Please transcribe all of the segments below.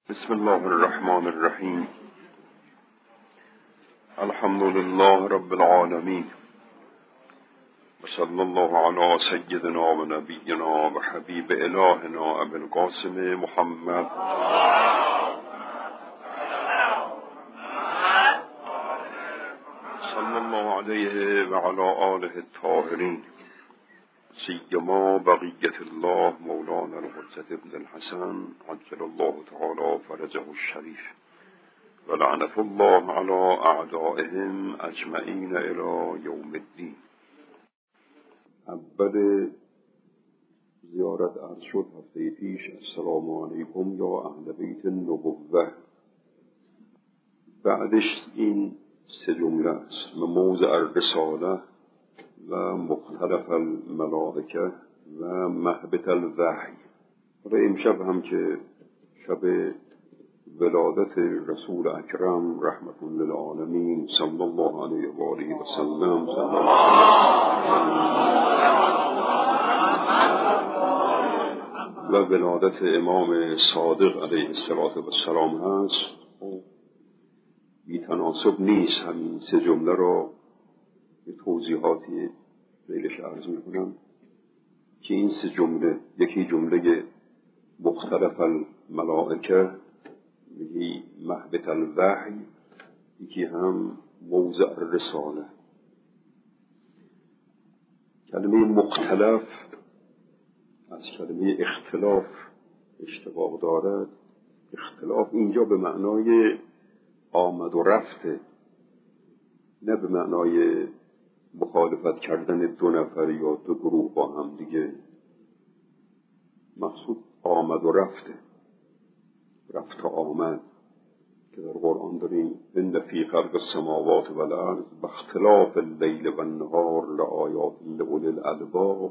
بسم الله الرحمن الرحیم. الحمد لله رب العالمین و صلی الله علی سیدنا و نبینا و حبیب الهنا ابی القاسم محمد صلی الله علیه و علی آله الطاهرین، سیما بقیت الله مولانا الحجة ابن الحسن عجل الله تعالی فرجه الشریف و لعنت الله علی اعدائهم اجمعین الی یوم الدین. اول زیارت عرض شد هفته پیش السلام علیکم یا اهل بیت النبوة. بعدش این سه جمله است: موضع الرساله و مختلف الملائکه و مهبط الوحی. و امشب هم که شب ولادت رسول اکرم رحمت للعالمین صلی الله علیه و آله و سلم و ولادت امام صادق علیه السلام هست، بی تناسب نیست همین سه جمله را به توضیحاتی ریلش عرض میکنم که این سه جمله، یکی جمله مختلف الملائکه، یکی مهبط الوحی، یکی هم موضع الرساله. کلمه مختلف از کلمه اختلاف اشتقاق دارد. اختلاف اینجا به معنای آمد و رفته، نه به معنای مخالفت کردن دو نفر یا دو گروه با هم دیگه. مقصود آمد و رفته، رفت و آمد که در قرآن داریم ان فی خلق السماوات و الارض و اختلاف اللیل و النهار لآیات لأولی الالباب.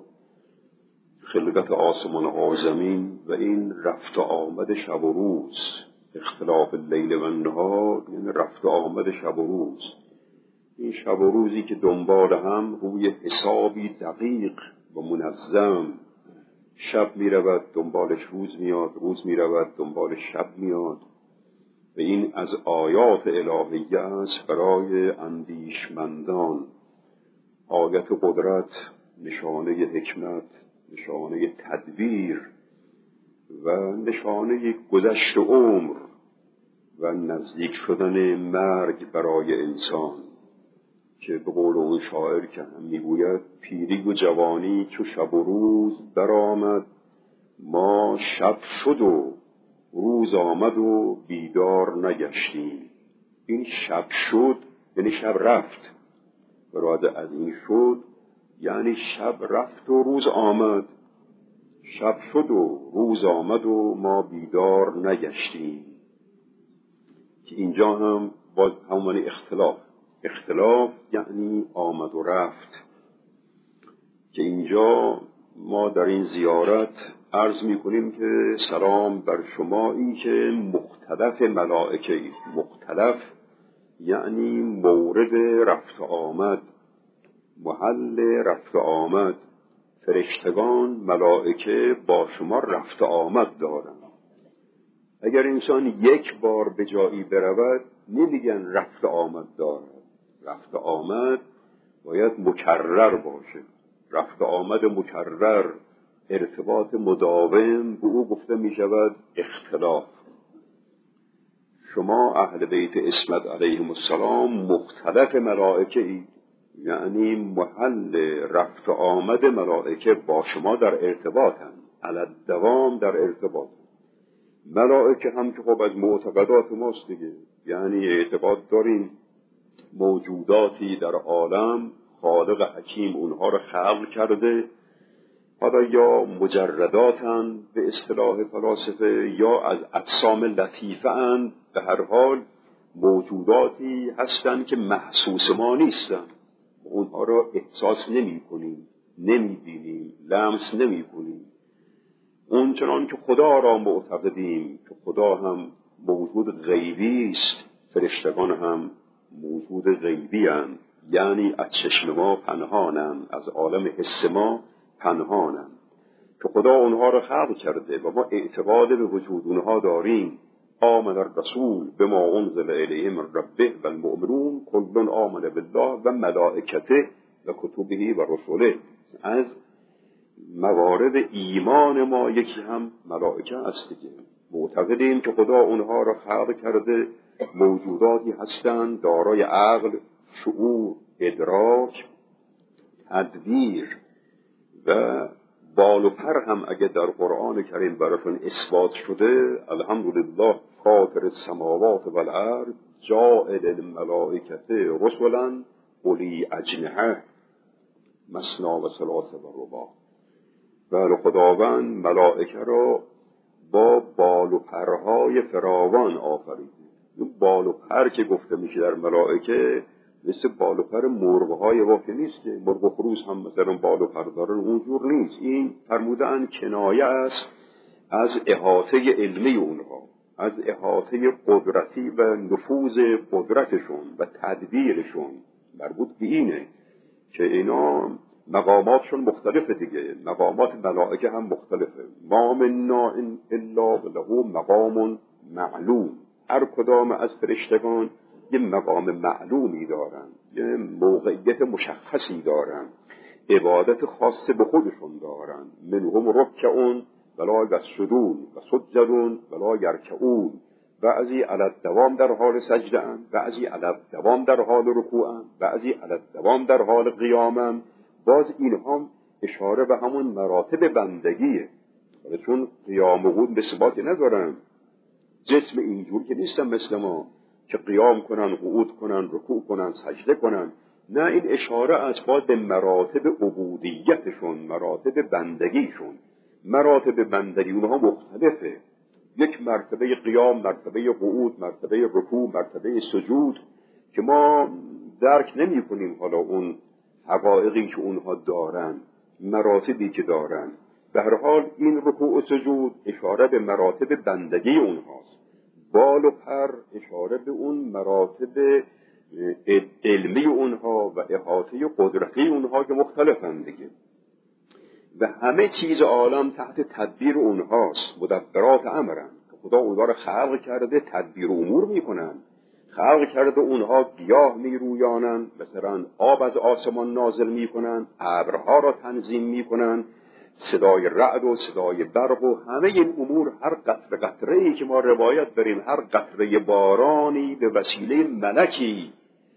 خلقت آسمان و زمین و این رفت و آمد شب و روز. اختلاف اللیل و النهار یعنی رفت و آمد شب و روز. این شب و روزی که دنبال هم روی حسابی دقیق و منظم، شب می رود دنبالش روز میاد، روز می رود دنبالش شب میاد. و این از آیات الهیه است برای اندیشمندان. آیت قدرت، نشانه حکمت، نشانه تدبیر و نشانه گذشت عمر و نزدیک شدن مرگ برای انسان، که به قول اون شاعر که هم میگوید پیری و جوانی چو شب و روز برآمد، ما شب شد و روز آمد و بیدار نگشتیم. این شب شد یعنی شب رفت، برای از این شد یعنی شب رفت و روز آمد. شب شد و روز آمد و ما بیدار نگشتیم، که اینجا هم باز همون اختلاف یعنی آمد و رفت. که اینجا ما در این زیارت عرض می کنیم که سلام بر شما این که مختلف ملائکه، مختلف یعنی مورد رفت آمد، محل رفت آمد. فرشتگان ملائکه با شما رفت آمد دارند. اگر انسان یک بار به جایی برود نمیگن رفت آمد دارد. رفت آمد باید مکرر باشه. رفت آمد مکرر، ارتباط مداوم، به او گفته می شود اختلاف. شما اهل بیت عصمت علیهم السلام مختلف ملائکه اید، یعنی محل رفت آمد ملائکه با شما در ارتباطند، علی الدوام در ارتباط. ملائکه هم که خب از معتقدات ماست دیگه، یعنی اعتقاد داریم موجوداتی در عالم خالق حکیم اونها رو خلق کرده، حالا یا مجرداتن به اصطلاح فلاسفه یا از اجسام لطیفه اند. به هر حال موجوداتی هستند که محسوس ما نیستن، اونها را احساس نمی کنیم، نمی بینیم، لمس نمی کنیم. اون چنان که خدا را معتقدیم که خدا هم موجود غیبی است، فرشتگان هم موجود غیبی اند، یعنی از چشم ما پنهانند، از عالم حس ما پنهانند، که خدا اونها را خلق کرده و ما اعتقاد به وجود اونها داریم. آمن الرسول بما انزل الیه من ربه و المؤمنون کل آمن بالله و ملائکته و کتبه و رسله. از موارد ایمان ما یکی هم ملائکه است دیگه. معتقدیم که خدا اونها را خلق کرده، موجوداتی هستند دارای عقل، شعور، ادراک، تدبیر و بال و پر هم اگه در قرآن کریم براشون اثبات شده. الحمدلله فاطر السماوات و الارض جاعل الملائکه رسلا اولی اجنحه مثنی و ثلاث و رباع. بله، خداوند ملائکه را با بال و پرهای فراوان آفرید. این بال و پر که گفته میشه در ملائکه مثل بال و پر مرغ‌های واقعی نیست که مرغ و خروس هم مثلا بال و پر دارن، اونجور نیست. این فرمودن کنایه است از احاطه علمی اونها، از احاطه قدرتی و نفوذ قدرتشون و تدبیرشون. مربوط به اینه که اینا مقاماتشون مختلفه دیگه. مقامات ملائکه هم مختلفه. ما منا الا له مقام معلوم. هر کدام از فرشتگان یه مقام معلومی دارن، یه موقعیت مشخصی دارن، عبادت خاص به خودشون دارن. منهم رکعون ولا یسجدون و سجدون ولا یرکعون. بعضی علی الدوام در حال سجده اند، بعضی علی الدوام در حال رکوع اند، بعضی علی الدوام در حال قیام اند. باز اینها اشاره به همون مراتب بندگیه، چون قیام و قعود به ثباتی ندارن. جسم اینجور که نیستن مثل ما که قیام کنن، قعود کنن، رکوع کنن، سجده کنن. نه، این اشاره از به مراتب عبودیتشون، مراتب بندگیشون. مراتب بندگی اونها مختلفه. یک مرتبه قیام، مرتبه قعود، مرتبه رکوع، مرتبه سجود که ما درک نمی کنیم. حالا اون حقایقی که اونها دارن، مراتبی که دارن. به هر حال این رکوع و سجود اشاره به مراتب بندگی اونهاست. بال و پر اشاره به اون مراتب علمی اونها و احاطه قدرتی اونها که مختلفند دیگه. و همه چیز عالم تحت تدبیر اونهاست. مدبرات امرن. خدا اونها رو خلق کرده، تدبیر امور میکنن. خلق کرده اونها گیاه میرویانن، مثلا آب از آسمان نازل میکنن، ابرها را تنظیم میکنن، صدای رعد و صدای برق و همه این امور. هر قطره قطره‌ای که ما روایت داریم، هر قطره بارانی به وسیله ملکی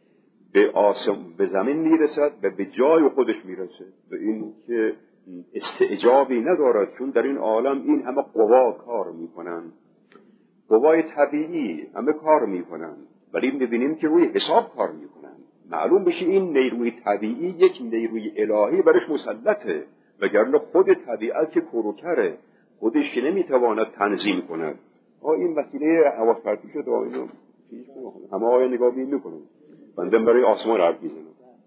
به زمین میرسد و به جای خودش میرسه. به این که استعجابی ندارد، چون در این عالم این همه قوا کار میکنن، قوای طبیعی همه کار میکنن، ولی میبینیم که روی حساب کار میکنن. معلوم بشه این نیروی طبیعی یک نیروی الهی برش مسلطه، وگرنه خود طبیعت که کروکره، خودش که نمیتواند تنظیم کند. این وسیله حواس پرتی شده، اینو همه آیا نگاه میکنن. بنده برای آسمان حرف میزنم.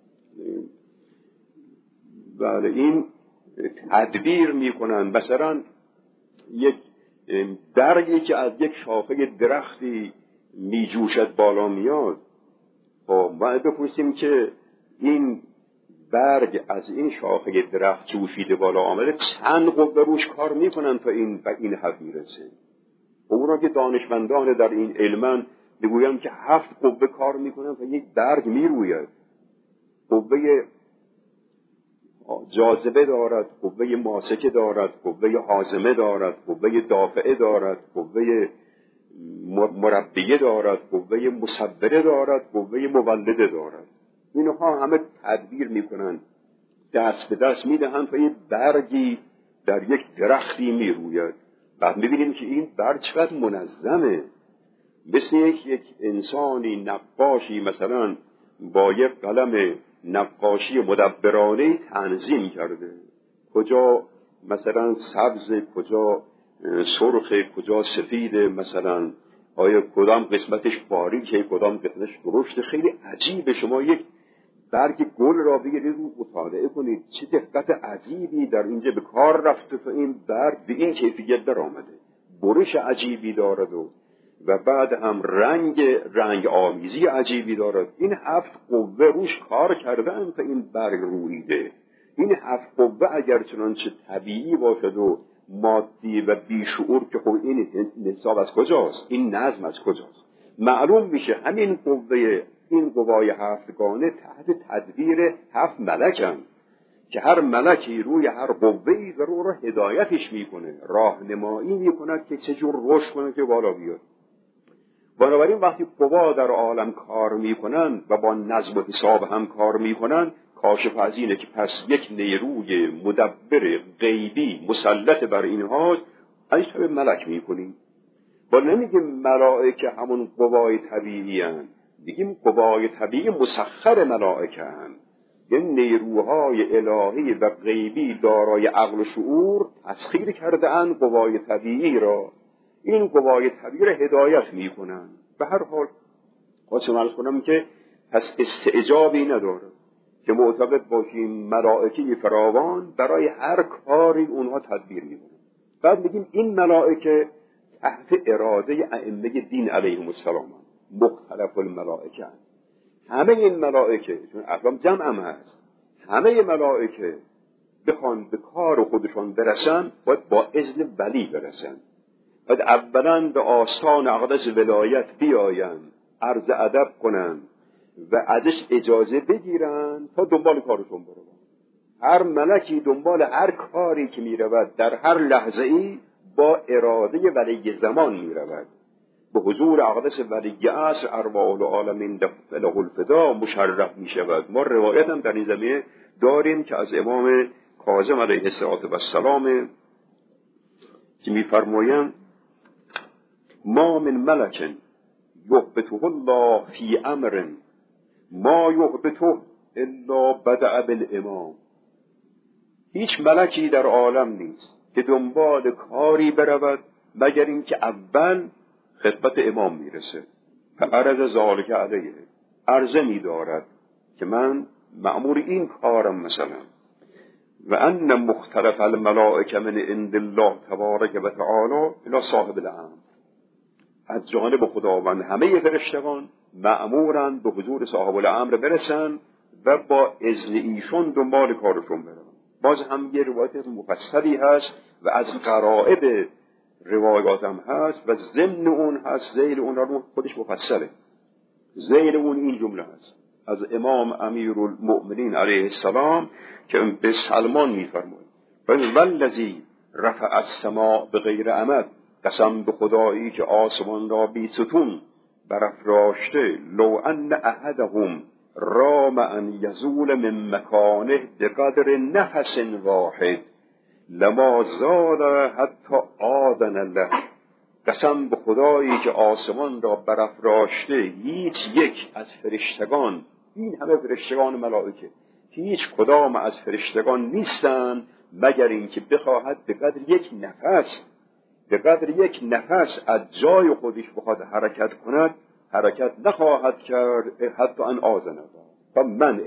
بله، این تدبیر میکنن. مثلا یک برگی که از یک شاخه درختی میجوشد بالا میاد، باید بپرسیم که این برگ از این شاخه درخت جوشیده بالا آمده، چند قوه روش کار میکنن تا این به این حد میرسه. اونا که دانشمندان در این علمن بگویم که 7 قوه کار میکنن تا یک برگ میروید. قوه جاذبه دارد، قوه ماسکه دارد، قوه حازمه دارد، قوه دافعه دارد، قوه مربیه دارد، قوه مصبره دارد، قوه مولده دارد. اینها همه تدبیر میکنن، دست به دست میدهند تا یک برگی در یک درختی میروید. بعد میبینیم که این برگ چقدر منظمه. مثل یک انسانی نقاشی مثلا با یک قلم نقاشی مدبرانه تنظیم کرده، کجا مثلا سبز، کجا سرخ، کجا سفید، مثلا آیا کدام قسمتش باریکه، کدام قسمتش درشته. خیلی عجیبه. شما یک برگ گل را بگیرید رو مطالعه کنید، چه دقت عجیبی در اینجا به کار رفته تا این برگ به این کیفیت در آمده. برش عجیبی دارد و بعد هم رنگ آمیزی عجیبی دارد. این 7 قوه روش کار کردن تا این برگ رویده. این 7 قوه اگر چنانچه طبیعی باشد و مادی و بیشعور که خب این حساب از کجاست؟ این نظم از کجاست؟ معلوم میشه همین این قوای هفتگانه تحت تدبیر 7 ملکن که هر ملکی روی هر قوه‌ای و رو هدایتش میکنه، راهنمایی میکند که چجور رشد کنه که بالا بیاد. بنابراین وقتی قوا در عالم کار میکنن و با نظم و حساب هم کار میکنن، کاشف از اینه که پس یک نیروی مدبر غیبی مسلط بر اینها از طرف ملک میکنیم. با نمیگیم ملائکه همون قوای طبیعی هستند، بگیم قوای طبیعی مسخر ملائکه هستند، یعنی نیروهای الهی و غیبی دارای عقل و شعور تسخیر کرده اند قوای طبیعی را. این قوای طبیعی را هدایت میکنن. به هر حال خواستم عرض کنم که پس استعجابی نداره که معتقد باشیم ملائکه فراوان برای هر کاری اونها تدبیر میکنن. بعد میگیم این ملائکه تحت اراده ائمه دین علیهم السلام مختلف الملائکه، همه این ملائکه چون اقلام جمع هم هست، همه ملائکه بخوان به کار خودشان برسن باید با اذن ولی برسن. باید اولا به آستان اقدس ولایت بیاین، عرض ادب کنن و ازش اجازه بگیرن تا دنبال کارشون برون. هر ملکی دنبال هر کاری که میرود در هر لحظه ای با اراده ولی زمان میرود، به حضور اقدس ولی عصر ارواح العالمین له الفدا مشرف میشود. ما روایت هم در این زمینه داریم که از امام کاظم علیه السلام که میفرمایند ما من ملک یهبطه الله فی امر ما یهبطه الا بدأ بالامام. هیچ ملکی در عالم نیست که دنبال کاری برود مگر اینکه اول خدمت امام میرسه. فعرض ذالک علیه، عرضه میدارد که من مأمور این کارم مثلا. و ان مختلف الملائکه من عند الله تبارک و تعالی الی صاحب الامر، از جانب خداوند همه فرشتگان مأمورند به حضور صاحب الامر برسن و با اذن ایشون دنبال کارشون برن. باز هم یه روایت مفصلی هست و از غرائب روایات هم هست و ضمن اون هست، ذیل اون رو خودش مفصله. ذیل اون این جمله هست از امام امیرالمؤمنین علیه السلام که به سلمان میفرماید والذی رفع السماء بغیر عمد، قسم به خدایی که آسمان را بی ستون برافراشته، لو ان احدهم رام ان یزول من مکانه بقدر نفس واحد لما زال حتی آذن له. قسم به خدایی که آسمان را برافراشته، هیچ یک از فرشتگان، این همه فرشتگان ملائکه، هیچ کدام از فرشتگان نیستند مگر اینکه بخواهد به قدر یک نفس از جای خودش بخواد حرکت کند، حرکت نخواهد کرد حتی ان آذن له، تا من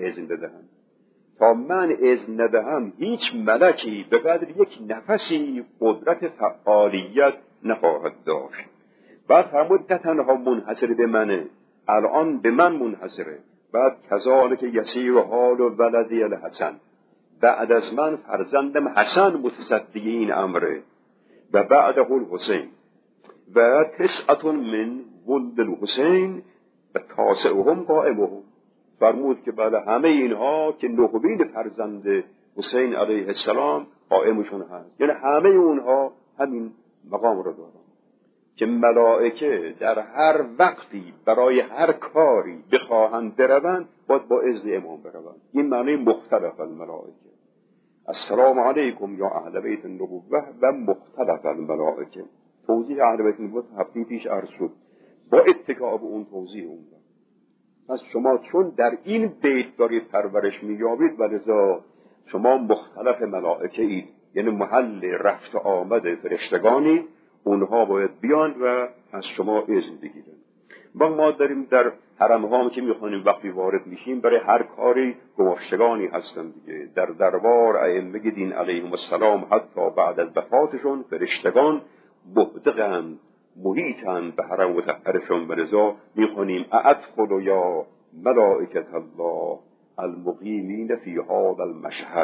اذن ندهم هیچ ملکی به قدر یک نفسی قدرت فعالیت نخواهد داشت. بعد فرمود نه تنها منحصر به منه، الان به من منحصره. بعد کذالک یسیر حال ولدی الحسن، بعد از من فرزندم حسن متصدی این امره و بعده الحسین و تسعة من ولد الحسین و تاسعهم قائمهم. فرمود که بله همه اینها که نخبین فرزند حسین علیه السلام قائمشون هست، یعنی همه اونها همین مقام رو دارن که ملائکه در هر وقتی برای هر کاری بخواهند بروند باید با اذن امام بروند. این معنی مختلف الملائکه. السلام علیکم یا اهل بیت النبوه و مختلف الملائکه. توضیح اهل بیت النبوه هفته پیش عرض شد با اتکا به اون توضیح اون. پس شما چون در این بیت دارید پرورش می‌یابید و لذا شما مختلف ملائکه اید، یعنی محل رفت آمد فرشتگانی، اونها باید بیان و از شما اذن بگیرن. ما داریم در حرم‌ها که می‌خوانیم وقتی وارد میشیم برای هر کاری گماشتگانی هستن دیگه. در دربار ائمه دین علیهم السلام حتی بعد از وفاتشون فرشتگان مبدقند، محیطند به حرم مطهرشون. و لذا می‌خوانیم ادخلوا یا ملائکة الله المقیمین فی هذا المشهد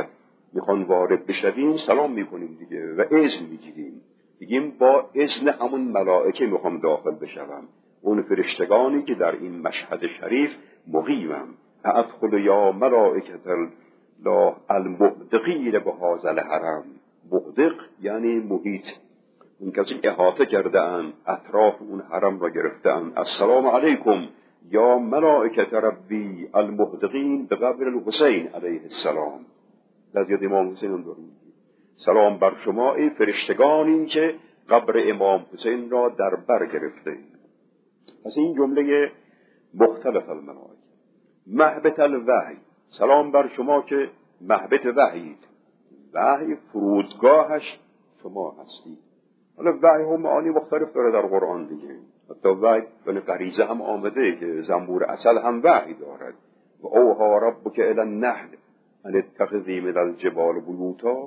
میخوان وارد بشویم سلام میکنیم دیگه و اذن میگیریم، میگیم با اذن همون ملائکه میخوام داخل بشوم، اون فرشتگانی که در این مشهد شریف مقیمم. ادخل یا ملائکة الله المبدقین بهذا الحرم. مبدق یعنی محیط، اون کسی احاطه کرده اند، اطراف اون حرم را گرفته اند. السلام علیکم یا ملائکة ربی المبدقین به قبر الحسین علیه السلام. از یاد امام حسین داریم. سلام بر شما ای فرشتگانی که قبر امام حسین را در بر گرفته. پس این جمله مختلف الملائکه. مهبط الوحی، سلام بر شما که مهبط وحیید، وحی فرودگاهش شما هستید. حالا وحی هم معانی مختلف داره در قرآن دیگه، حتی وحی به غریزه هم آمده که زنبور عسل هم وحی دارد. و اوحی ربک الی النحل ان اتخذی من الجبال بیوتا.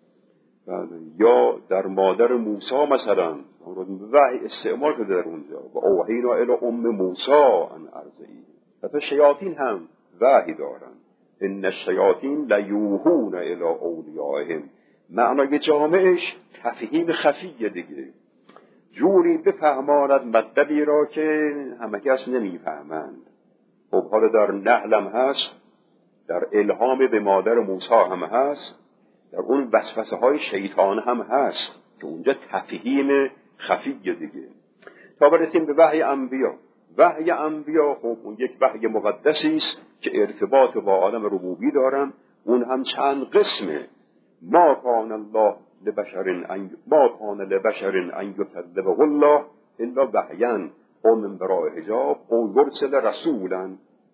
یا در مادر موسی مثلا وحی استعمال شده در اونجا، و اوحینا الی ام موسی ان ارضعیه. حتی شیاطین هم وحی دارن، ان الشیاطین لیوحون الی اولیائهم. معنای جامعش تفهیم خفیه دیگه، جوری بفهماند مطلبی را که همه کس نمیفهمند. خب حالا در نحلم هست، در الهام به مادر موسی هم هست، در اون وسوسه های شیطان هم هست که اونجا تفهیم خفیه دیگه. تا برسیم به وحی انبیا. وحی انبیا خب اون یک وحی مقدسی است که ارتباط با عالم ربوبی دارن. اون هم چند قسمه. ما کان الله لبشر ان یکلمه الله الا وحیا او من وراء حجاب او یرسل رسولا.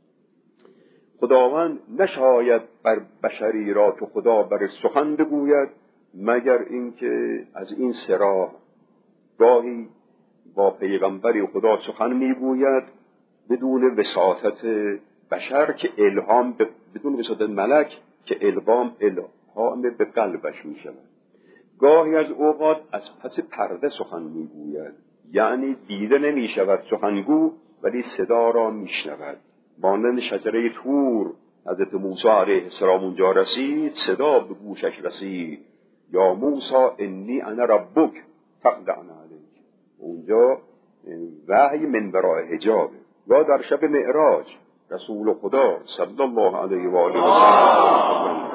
خداوند نشاید بر بشری را که خدا بر سخن بگوید مگر اینکه از این سرا گاهی با پیغمبری خدا سخن میگوید بدون وساطت بشر که الهام بدون وساطت ملک که الهام به قلبش می شود. گاهی از اوقات از پس پرده سخن میگوید، یعنی دیده نمی شود سخنگو ولی صدا را می شنود. مانند شجره طور حضرت موسی علیه السلام اونجا رسید، صدا به گوشش رسید یا موسی انی انا ربک فاخلع علیک. اونجا وحی من وراء حجاب. و در شب معراج رسول خدا صلی الله علیه و آله و سلم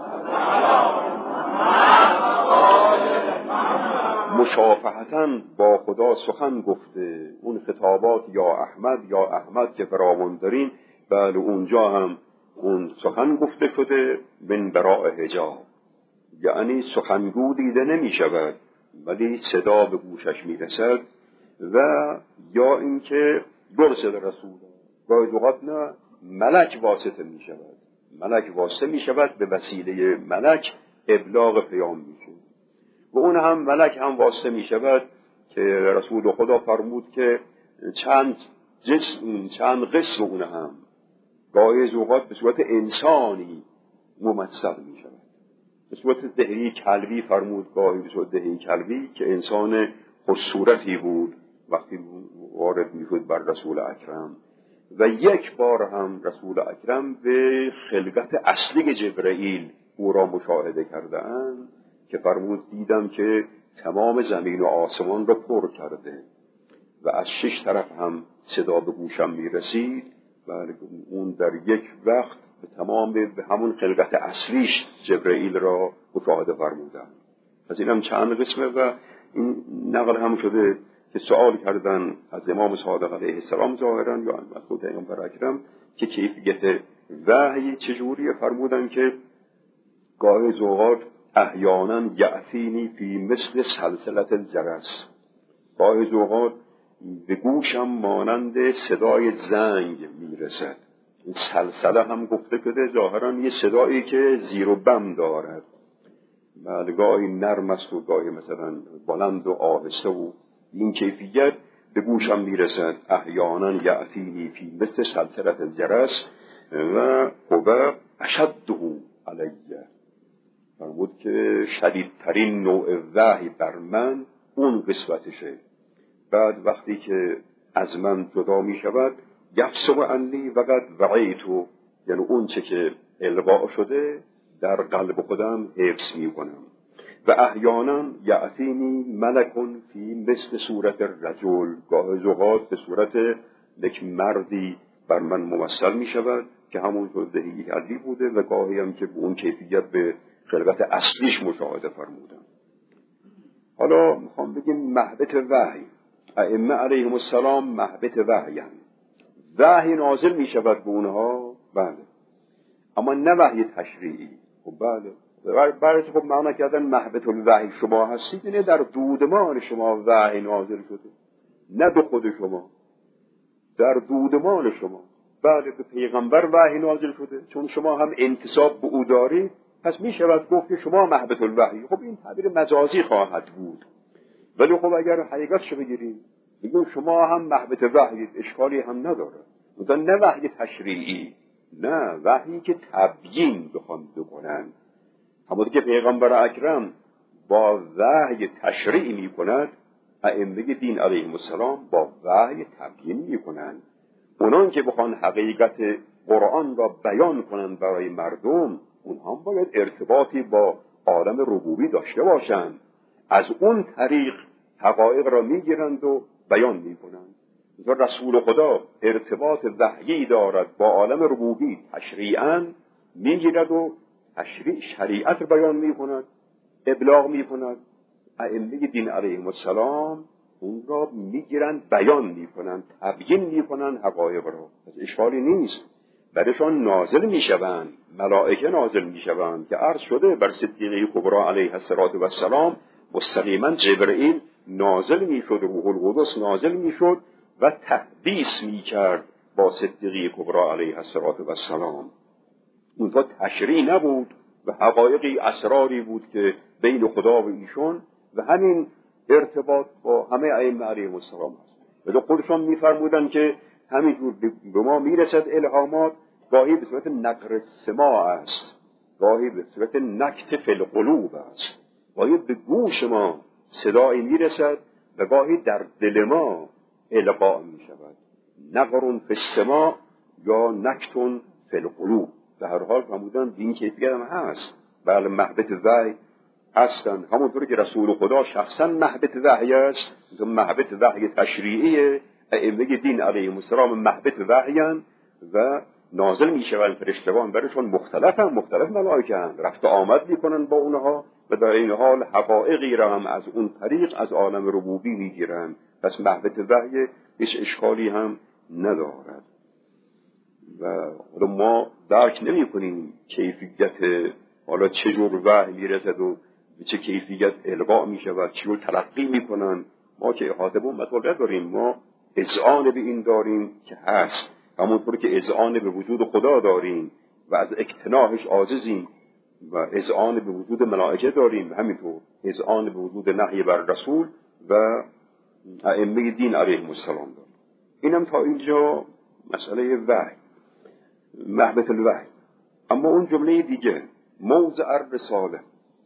مشافهتاً با خدا سخن گفته. اون خطابات یا احمد که فراوان دارین، بله اونجا هم اون سخن گفته شده من وراء حجاب، یعنی سخنگو دیده نمی شود ولی صدا به گوشش می رسد. و یا اینکه یرسل رسول، گاهی اوقات نه ملک واسطه می شود، ملک واسطه می شود، به وسیله ملک ابلاغ پیام می شود. و اون هم ملک هم واسطه می شود که رسول خدا فرمود که چند قسم اون هم گاهی اوقات به صورت انسانی ممثل می شود. به صورت دهی کلبی فرمود، گاهی به صورت دهی کلبی که انسان خوشصورتی بود وقتی وارد می شد بر رسول اکرم. و یک بار هم رسول اکرم به خلقت اصلی جبرائیل او را مشاهده کرده اند که فرمود دیدم که تمام زمین و آسمان را پر کرده و از 6 طرف هم صدا به گوشم می رسید. و اون در یک وقت به تمام به همون خلقت اصلیش جبرائیل را مشاهده فرمودند. از این هم چند قسمه و این نقل هم شده که سوال کردن از امام صادق علیه السلام ظاهرا یا از خود پیغمبر اکرم که کیفیت وحی چجوریه. فرمودن که گاهی اوقات احیانا یأتینی فی مثل سلسلة الجرس، گاهی اوقات به گوشم مانند صدای زنگ میرسد. این سلسله هم گفته شده ظاهرا یه صدایی که زیر و بم دارد، بعد گاهی نرم است و گاهی مثلا بلند و آهسته و این کیفیت به گوشم میرسد. احیانا یأتینی فی مثل سلسلة الجرس و هو اشده علیه. فرمود که شدیدترین نوع وحی بر من اون قسمتشه. بعد وقتی که از من جدا می شود یفصل عنی وقد وعیتو، یعنی اون چه که القا شده در قلب خودم حفظ میکنم. و احیانا یأتینی ملکن فی مثل صورت رجل، گاه اوقات به صورت یک مردی بر من ممثل می شود که همونطور دهی کردی بوده، و گاهی هم که به اون کیفیت به خلقت اصلیش مشاهده فرمودم. حالا میخوام بگیم مهبط وحی. ائمه علیهم السلام مهبط وحی هم. وحی نازل می شود به اونها، بله، اما نه وحی تشریعی. خب بله، برای خب معنا کردن مهبط الوحی شما هستید، اینه در دودمان شما وحی نازل شده، نه به خود شما، در دودمان شما. بله، به پیغمبر وحی نازل شده، چون شما هم انتساب به او دارید، پس می شود گفت که شما مهبط الوحی. خب این تعبیر مجازی خواهد بود، ولی خب اگر حقیقتشو بگیریم بگیم شما هم مهبط وحیید، اشکالی هم نداره. مثلا نه وحی تشریعی، نه وحی که تبیین بخوان بکنن. همونطور که پیغمبر اکرم با وحی تشریع می کند، ائمه دین علیهم السلام با وحی تبیین می کنند. اونان که بخوان حقیقت قرآن را بیان کنند برای مردم، اونها باید ارتباطی با عالم ربوبی داشته باشند، از اون طریق حقایق را میگیرند و بیان میکنند. مثلا رسول خدا ارتباط وحیی دارد با عالم ربوبی، تشریعاً میگیرد و شریعت را بیان میکند، ابلاغ میکند. ائمه دین علیهم السلام اون را میگیرند، بیان میکنند، تبیین میکنند حقایق را. از اشکالی نیست، برشان نازل میشوند، ملائکه نازل میشوند که عرض شده بر صدیقه کبری علیه السلام مستقیما جبرئیل نازل میشد، روح القدس نازل میشد و تحدیث میکرد با صدیقه کبری علیه السلام. اونجا تشریع نبود و حقایقی اسراری بود که بین خدا و ایشون، و همین ارتباط با همه ائمه علیهم السلام است. ولی خودشان میفرمودند که همینجور به ما میرسد الهامات، گاهی به صورت نقر سماع است، گاهی به صورت نکت فی القلوب است، گاهی به گوش ما صدایی میرسد و گاهی در دل ما القا میشود. نقر فی السماع یا نکت فی القلوب. به هر حال فرمودن این کیفیت هم هست. بله، مهبط وحی هستند، همونطور که رسول خدا شخصا مهبط وحی است، مهبط وحی تشریعی. ائمه دین علیهم السلام مهبط وحی و نازل میشوند فرشتگان برشون مختلف ملائکه هستند، رفت آمد میکنن با اونها و در این حال حقایقی را هم از اون طریق از عالم ربوبی میگیرن. پس مهبط وحی هیچ اشکالی هم ندارد. و ما درک نمی کنیم کیفیت حالا چجور وحی میرسد و چه کیفیت القا می شود، چجور تلقی می کنن. ما که احاطه به مطالعه داریم، ما اذعان به این داریم که هست، همونطور که اذعان به وجود خدا داریم و از اقتناعش عاجزیم، و اذعان به وجود ملائکه داریم، همینطور اذعان به وجود نهی بر رسول و ائمه دین علیهم السلام داریم. اینم تا اینجا مسئله وحی، مهبط الوحی. اما اون جمله دیگه، موضع الرساله،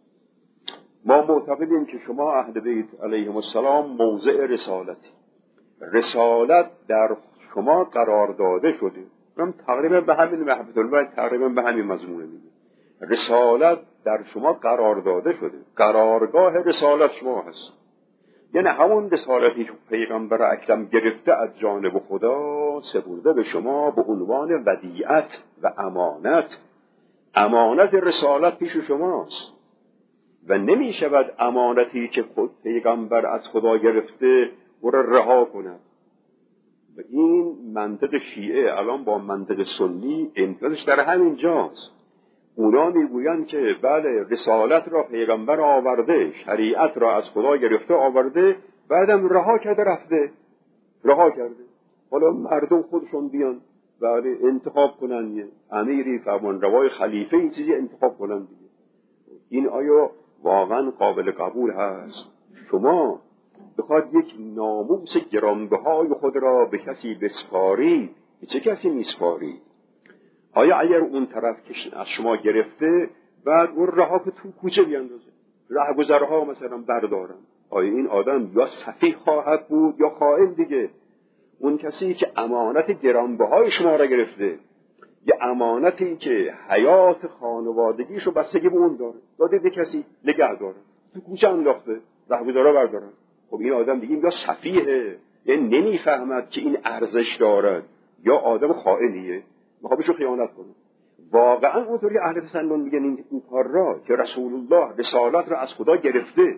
ما معتقدیم که شما اهل بیت علیهم السلام موضع رسالتی، رسالت در شما قرار داده شده. من تقریبا به همین مهبط الوحی، تقریبا به همین مضمون میگه، رسالت در شما قرار داده شده، قرارگاه رسالت شما هست. یعنی همون رسالتی که پیغمبر اکرم گرفته از جانب خدا سپرده به شما به عنوان ودیعت و امانت. امانت رسالت پیش شماست و نمی شود امانتی که خود پیغمبر از خدا گرفته او را رها کند. و این منطق شیعه الان با منطق سنی امتیازش در همین جاست. اونا میگویند که بله، رسالت را پیغمبر آورده، شریعت را از خدا گرفته آورده، بعدم رها کرده، رها کرده. حالا مردم خودشون بیان بله انتخاب کنن، یه امیری، فرمانروای، خلیفه، این چیزی انتخاب کنن دیگه. این آیا واقعا قابل قبول هست؟ شما بخواد یک ناموس گرانبهای خود را به کسی بسپاری، به چه کسی میسپاری؟ آیا اگر اون طرف از شما گرفته بعد اون رها که تو کوچه بیاندازه، رهگذرها مثلا بردارن، آیا این آدم یا سفیه خواهد بود یا خائن دیگه؟ اون کسی که امانت گرانبهای شما را گرفته یه امانتی که حیات خانوادگیشو بستگی به اون داره، داده به کسی نگه داره، تو کوچه انداخته، رهگذرا بردارن. خب این آدم دیگه یا سفیهه، یعنی نمیفهمد که این ارزش دارد، یا آدم خائنیه میخواد بهشون خیانت کنه. واقعا اونطوری اهل تسنن میگن این کار را که رسول الله رسالت را از خدا گرفته،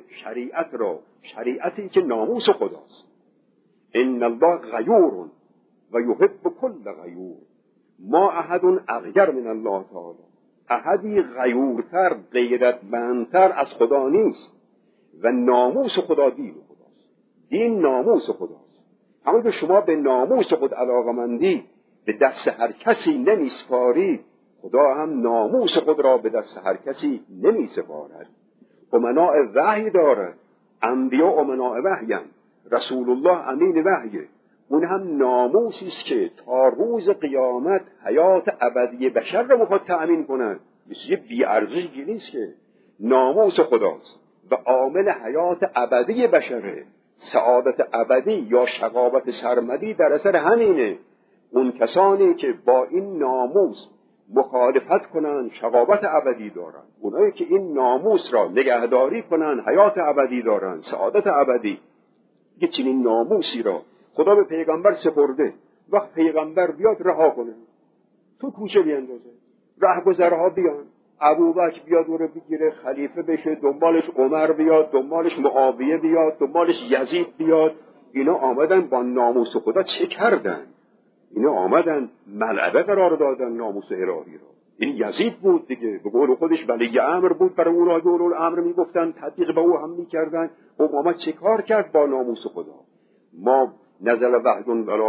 شریعتی که ناموس خداست. ان الله غیور و یحب کل غیور، ما احد اغیر من الله تعالی، احدی غیورتر غیرتمندتر از خدا نیست و ناموس خدا دین خداست. دین ناموس خداست. همون که شما به ناموس خود علاقمندی به دست هر کسی نمیسپاری، خدا هم ناموس خود را به دست هر کسی نمیسپارد. امناء وحی دارد، انبیا امناء وحی‌اند، رسول الله امین وحیه. اون هم ناموسی است که تا روز قیامت حیات ابدی بشر را میخواد تأمین کند. یه بی‌ارزشی نیست که ناموس خداست و عامل حیات ابدی بشره. سعادت ابدی یا شقاوت سرمدی در اثر همینه. اون کسانی که با این ناموس مخالفت کنن شقاوت ابدی دارن، اونایی که این ناموس را نگهداری کنن حیات ابدی دارن، سعادت ابدی. یه چنین ناموسی را خدا به پیغمبر سپرده، وقت پیغمبر بیاد رها کنه، تو کوچه بیندازه، رهگذرها بیان، ابوبکر بیاد او رو بگیره خلیفه بشه، دنبالش عمر بیاد، دنبالش معاویه بیاد، دنبالش یزید بیاد. اینا آمدن با ناموس خدا چه کردن؟ اینا آمدن ملعبه قرار دادن ناموس الهی را. این یزید بود دیگه، به قول خودش ولی امر بود، برای او را اولوالامر میگفتن، تطبیق به او هم میکردن. اوباما چه کار کرد با ناموس خدا؟ ما نزل وحی ولا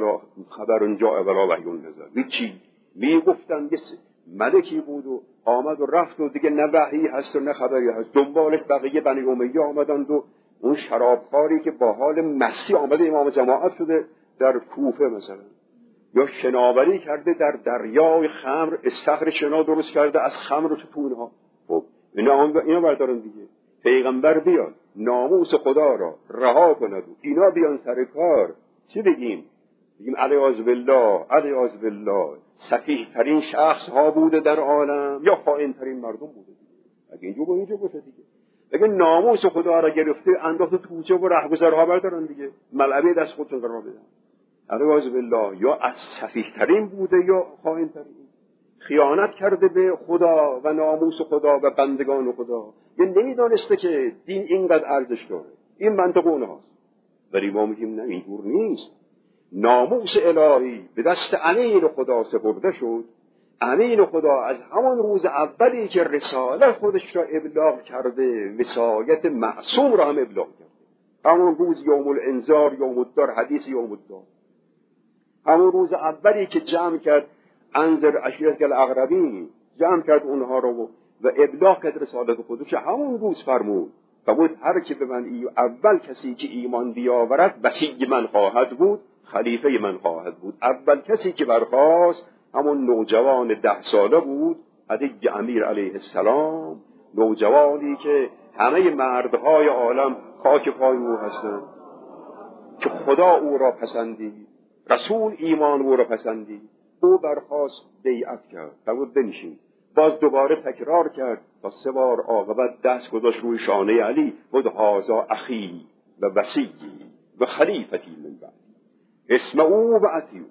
خبر جاء ولا وحی نزل، هیچی میگفتن. یه ملکی بود و آمد و رفت و دیگه نه وحی هست و نه خبری هست. دنبالش بقیه بنی امیه آمدند و اون شرابخواری که با حال مستی آمده امام جماعت شده در کوفه مثلا، یا شناوری کرده در دریای خمر، استخر شنا درست کرده از خمر و تونها. خب اینا بردارن دیگه. پیغمبر بیاد ناموس خدا را رها کند و اینا بیان سر کار، چی بگیم علیاذ بالله سفیه ترین شخص ها بوده در عالم یا خائن ترین مردم بوده. اگه اینجا باشه دیگه، اگه ناموس خدا را گرفته انداخته توچه و رهگذرها بردارن دیگه، ملعبه دست خودشون قرار بدن. علیاذ بالله یا از سفیه ترین بوده یا خائن ترین، خیانت کرده به خدا و ناموس خدا و بندگان خدا. یه نمیدانسته که دین اینقدر ارزش داره. این منطق اونهاست. ولی ما میگیم نه، اینجور نیست. ناموس الهی به دست امین خدا سپرده شد. امین خدا از همان روز اولی که رسالت خودش را ابلاغ کرده، وصایت معصوم را هم ابلاغ کرده. همون روز یوم الانذار، یوم الدار، حدیث یوم الدار، همون روز اولی که جمع کرد انذر عشیرتک الاقربین، جمع کرد اونها رو و ابلاغ کرد رسالت خودش، همون روز فرمود هر کی به من اول کسی که ایمان بیاورد وصی من خواهد بود، خلیفه من خواهد بود. اول کسی که برخاست همون نوجوان 10 ساله بود، عدی امیر علیه السلام، نوجوانی که همه مردهای عالم خاک پای او هستند، که خدا او را پسندید، رسول ایمان او را پسندید. او برخاست بیعت کرد، فرمود بنشین. باز دوباره تکرار کرد تا 3 بار عاقبت دست گذاشت روی شانه علی، بود هذا اخی و وصی و خلیفتی من بعد اسمعوا و اطیعوا.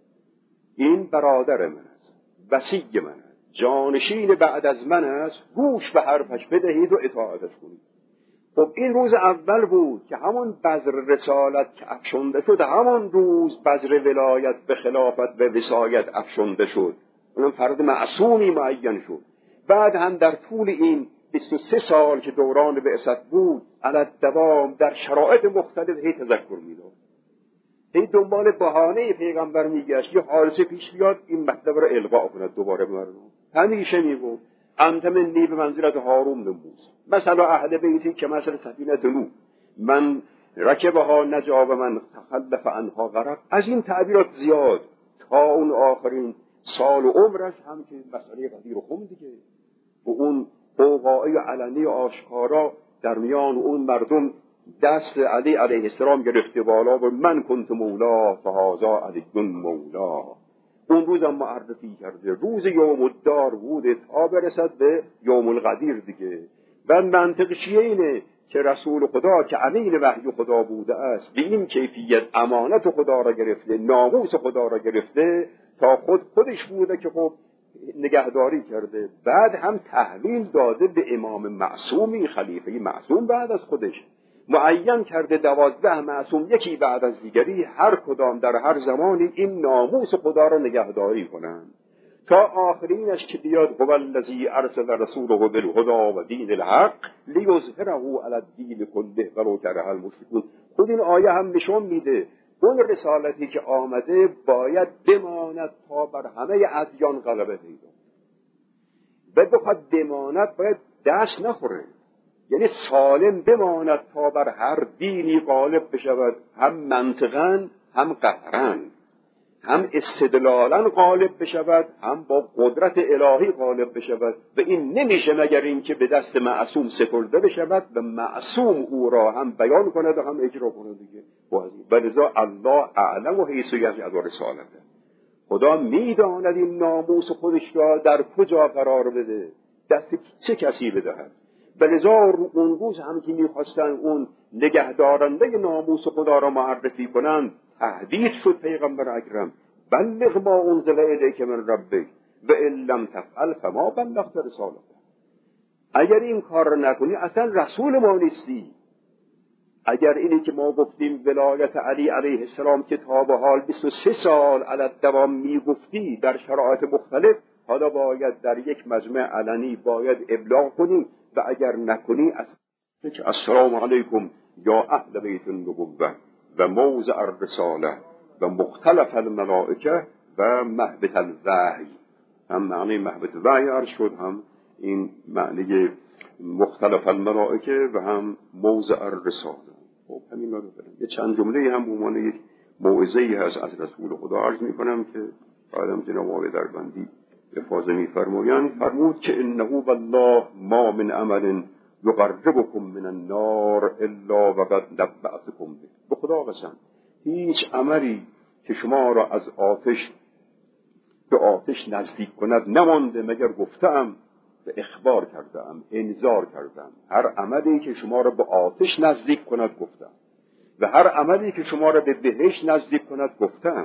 این برادر من است، وصی من است، جانشین بعد از من است، گوش به حرفش بدهید و اطاعتش کنید. خب این روز اول بود که همون بذر رسالت که افشنده شد، همون روز بذر ولایت به خلافت و وصایت افشنده شد، اون فرد معصومی معین شد. بعد هم در طول این 23 سال که دوران بعثت بود، علی دوام در شرایط مختلف هی تذکر میداد، هی دنبال بهانه پیغمبر میگشت، یه حادثه پیش بیاد این مطلب رو القا کند دوباره به مردم. همیشه میگفت انت منی به منزلت هارون موسی، مثلا اهل بیتی که مثل سفینه نوح، من رکبها نجا و من تخلف عنها غرق. از این تعبیرات زیاد تا اون آخرین سال و عمرش هم که مسئله غدیر و خم دیگه، و اون قوقایی علنی آشکارا در میان اون مردم دست علی علیه السلام گرفته بالا و من کنت مولا فهذا علی مولا. اون روز هم معرفی کرده روز یوم الدار بوده تا برسد به یوم القدیر دیگه. و منطقش اینه که رسول خدا که امین وحی خدا بوده است به این کیفیت امانت خدا را گرفته، ناموس خدا را گرفته، تا خودش بوده که خب نگهداری کرده. بعد هم تحویل داده به امام معصومی، خلیفه معصوم بعد از خودش، معین کرده 12 معصوم یکی بعد از دیگری هر کدام در هر زمانی این ناموس خدا را نگهداری کنند تا آخرینش که بیاد هو الذی ارسل رسوله بالهدی و دین الحق لیظهره علی الدین کله ولو کره المشرکون. خود این آیه هم نشون میده اون رسالتی که آمده باید بماند تا بر همه ادیان غلبه پیدا و بخواد بماند باید دست نخوره، یعنی سالم بماند تا بر هر دینی غالب بشود، هم منطقاً هم قهراً، هم استدلالاً غالب بشود، هم با قدرت الهی غالب بشود. و این نمیشه مگر این که به دست معصوم سپرده بشود و معصوم او را هم بیان کند و هم اجرا کند دیگه. و لذا الله اعلم و حیث یجعل رسالته، خدا میداند این ناموس خودش را در کجا قرار بده، دست چه کسی بدهد. بلذا اون روز هم که میخواستن اون نگهدارنده ناموس خدا را معرفی کنند، تهدید شد پیغمبر اکرم بلغ ما انزل الیک من ربک و ان لم تفعل فما بلغت رسالته. اگر این کار را نکنی اصلا رسول ما نیستی. اگر اینی که ما گفتیم ولایت علی علیه السلام که تا به حال 23 سال علی الدوام میگفتی در شرایط مختلف، حالا باید در یک مجمع علنی باید ابلاغ کنی و اگر نکنی السلام علیکم یا اهل بیت النبوة و موضع الرساله و مختلف الملائکه و مهبط الوحی. هم معنی مهبط وحی عرض شد، هم این معنی مختلف الملائکه و هم موضع الرساله. خب همین رو بریم یه چند جمله هم به عنوان یک موعظه‌ای هست از رسول خدا عرض می‌کنم که بعدم جناب آقای دربندی افاضه می‌فرمایند. فرمود که انه والله ما من عمل یقربکم من النار الا وقد نبأتکم به. به خدا قسم هیچ عملی که شما را از آتش به آتش نزدیک کند نمانده مگر گفتم و اخبار کردم، انذار کردم. هر عملی که شما را به آتش نزدیک کند گفتم و هر عملی که شما را به بهشت نزدیک کند گفتم.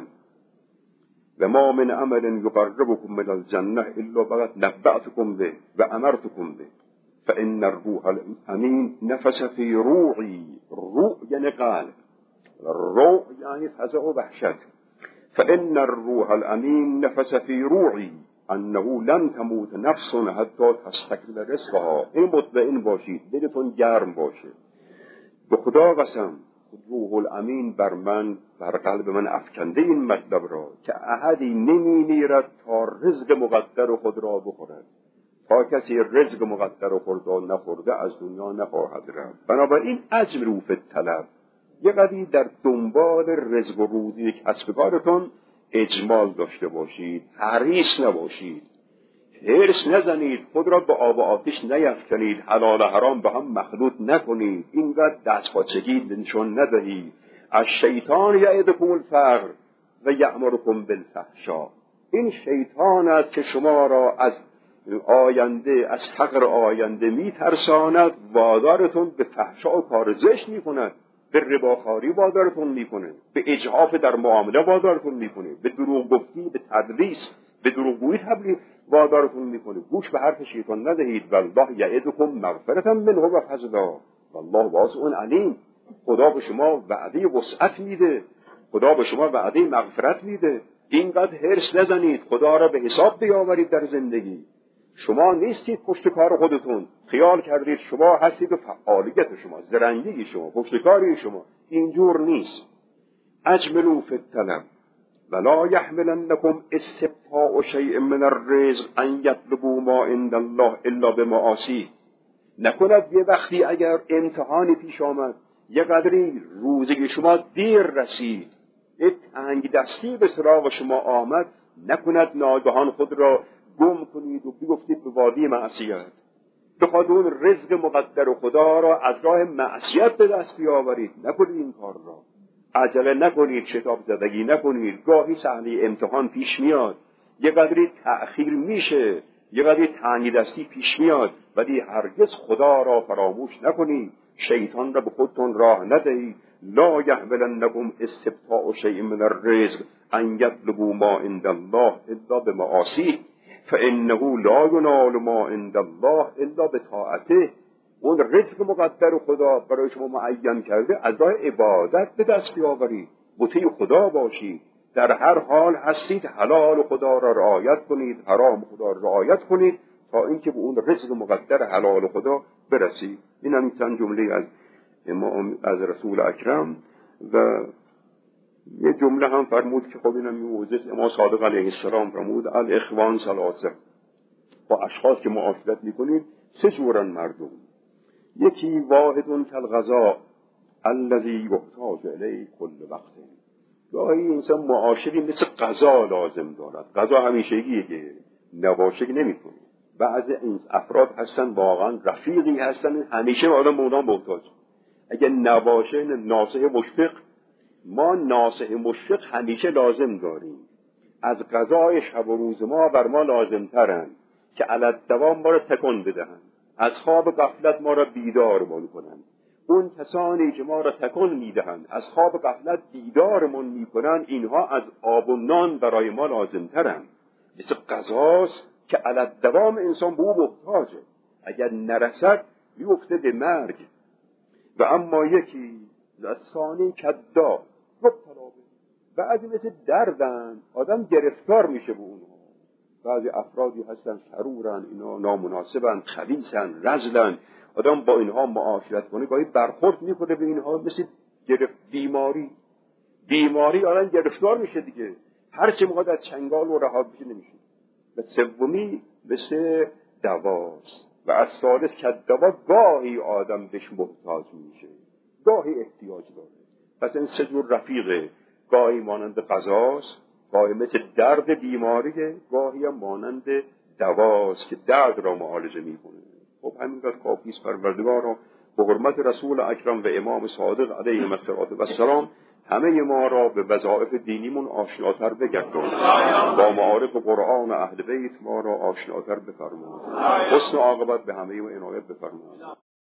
و ما من عمل یقربکم من الجنه الا وقد نبأتکم به و امرتکم به فان الروح الامین نفس فی روعی. روح یعنی قلب، روح یعنی فزع و وحشت. فان الروح الامین نفس فی روعی انه لن تموت نفس حتی تستکمل رزقها. این مطمئن باشید، دلتون گرم باشه. به خدا قسم روح الامین بر من، بر قلب من افکنده این مطلب را که احدی نمی میرد تا رزق مقدر خود را بخورد. تا کسی رزق مقدر خود را نخورده از دنیا نخواهد رفت. بنابراین اجملوا فی الطلب، یه قدری در دنبال رزق و روزی کسب کارتون اجمال داشته باشید، حریص نباشید، حرص نزنید، خود را به آب و آتش نیفکنید، حلال و حرام به هم مخلوط نکنید، اینقدر دستپاچگی نشون ندهید. از شیطان یعدکم الفقر و یأمرکم بالفحشاء. این شیطان است که شما را از آینده، از فقر آینده میترساند، وادارتون به فحشا و کار زشت میکند، به رباخواری وادارتون میکنه، به اجحاف در معامله وادارتون میکنه، به دروغ گفتی، به تدلیس، به دروغگویی وادارتون میکنه. گوش به حرف شیطان ندهید. والله یعدکم مغفرة منه و فضلا والله واسع علیم. خدا به شما وعده وسعت میده، خدا به شما وعده مغفرت میده. اینقدر حرص نزنید، خدا را به حساب بیاورید در زندگی. شما نیستید پشت کار خودتون، خیال کردید شما هستید و فعالیت شما، زرنگی شما، پشت کاری شما. اینجور نیست. اجملوا فی الطلب ولا يحملنكم استبطاء شيء من الرزق ان يطلبوا ما عند الله الا بمعاصی. نکند یه وقتی اگر امتحانی پیش آمد، یه قدری روزی شما دیر رسید، یه تنگ دستی به سراغ شما آمد، نکند ناگهان خود را گم کنید و بیفتید به وادی معصیت، بخواد اون رزق مقدر خدا را از راه معصیت به دست بیاورید. نکنید این کار را. عجله نکنید، شتاب زدگی نکنید. گاهی صحنه امتحان پیش میاد، یه قدری تأخیر میشه، یه قدری تنگ‌دستی پیش میاد، ولی هرگز خدا را فراموش نکنید. شیطان را به خودتون راه ندهید. لا یحملنکم استبطاء شیء من الرزق ان یطلبوا ما عند الله الا بمعاصیه فانه لا ینال ما عند الله الا بطاعته. اون رزق مقدر خدا برای شما معین کرده، از راه عبادت به دست بیاورید، مطیع خدا باشید، در هر حال هستید حلال خدا را رعایت کنید، حرام خدا را رعایت کنید تا اینکه به اون رزق مقدر حلال خدا برسید. این هم چند جمله از امام، از رسول اکرم. و یه جمله هم فرمود که خب اینم موضوع امام صادق علیه السلام فرمود: الاخوان ثلاثه. با اشخاص که معاشرت میکنید سه جورن مردم. یکی واحدون کالغذاء الذی یحتاج الیه کل وقت. گاهی انسان معاشری مثل غذا لازم دارد. غذا همیشگیه که نباشه که نمیکنه. بعضی این افراد هستن واقعا رفیقی هستن، همیشه آدم به اونها محتاج. اگه نباشه ناصح مشفق، ما ناصح مشفق همیشه لازم داریم. از غذای شب و روز ما بر ما لازم ترن که علت دوام ما را تکون بدهند، از خواب غفلت ما را بیدار کنند. اون کسانی که ما را تکون میدهند، از خواب غفلت بیدارمون میکنند، اینها از آب و نان برای ما لازم ترند. مثل غذاست که علت دوام انسان به او محتاجه، اگر نرسد میفته به مرگ. و اما یکی ثانی کدا بعضی مثل دردن، آدم گرفتار میشه به اونها. بعضی افرادی هستن شرورن، اینا نامناسبن، خبیثن، رذلن، آدم با اینها معاشرت کنه گاهی برخورد میکنه به اینها مثل بیماری آدم گرفتار میشه دیگه. هر چه میخواد از چنگال و رها بشه نمیشه. و سومی مثل دواست. و از ثالث که دوا گاهی آدم بهش محتاج میشه، گاهی احتیاج داره. پس این سه جور رفیقه، گاهی مانند غذاست، گاهی مثل درد بیماریه، گاهی هم مانند دواست که درد را معالجه میکنه. خب همینقدر کافی است پروردگارا به حرمت رسول اکرم و امام صادق علیهم السلام همه ما را به وظایف دینیمون آشناتر بگردان، با معارف قرآن اهل بیت ما را آشناتر بفرما، حسن عاقبت به همه ما عنایت بفرما.